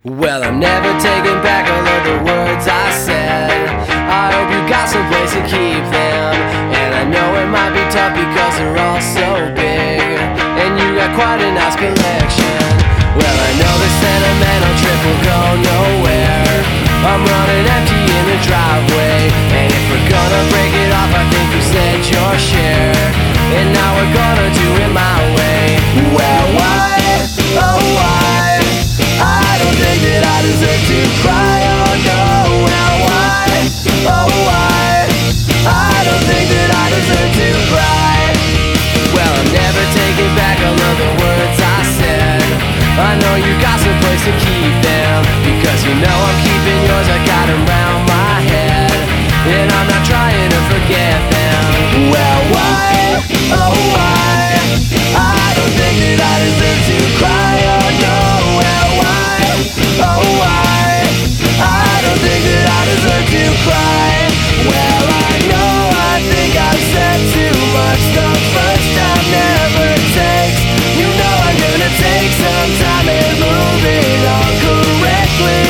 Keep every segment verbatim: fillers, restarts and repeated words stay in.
Well, I'm never taking back all of the words I said. I hope you got some place to keep them. And I know it might be tough because they're all so big, and you got quite a nice collection. Well, I know the sentimental trip will go nowhere. I'm running empty in the driveway, and if we're gonna break it off, I think you said your share, and now we're gonna do it my way. Well, why, oh why, I don't think that I deserve to cry, oh no. Well, why, oh why, I don't think that I deserve to cry. Well, I'm never taking back all of the words I said. I know you got some place to keep them, because you know I'm keeping yours. I got them round my head, and I'm not trying to forget them. Well, why, oh why, I don't think that I deserve to cry, oh no. Well, why, oh why, I don't think that I deserve to cry. Well, I know I think I've said too much. The first time never takes. You know I'm gonna take some time and move it on correctly.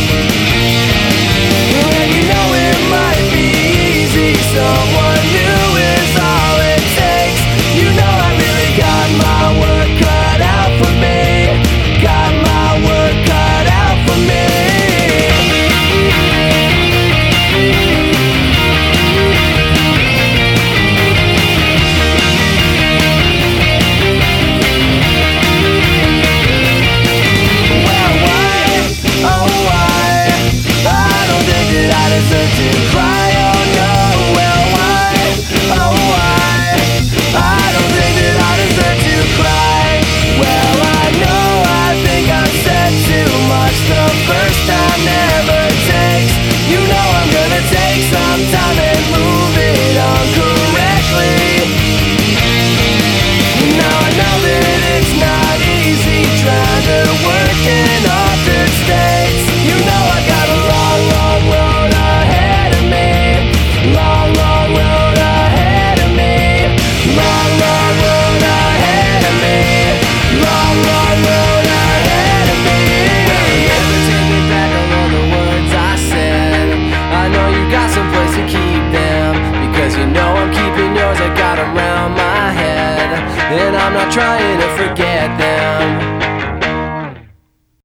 And you know it might be easy, someone new is all it takes. You know I really got my work cut out for me. Got my work cut out for me. To cry, oh no. Well, why, oh why, I don't think that I deserve to cry. Well, I know I think I've said too much. The first time never takes. You know I'm gonna take some time and move it on correctly. Now I know that it's not easy trying to work in altered states. You know I got a long, long road ahead of me. Long, long road ahead of me. Long, long road ahead of me. Long, long road ahead of me. Well, never take me back on all the words I said. I know you got some place to keep them, because you know I'm keeping yours. I got them round my head, and I'm not trying to forget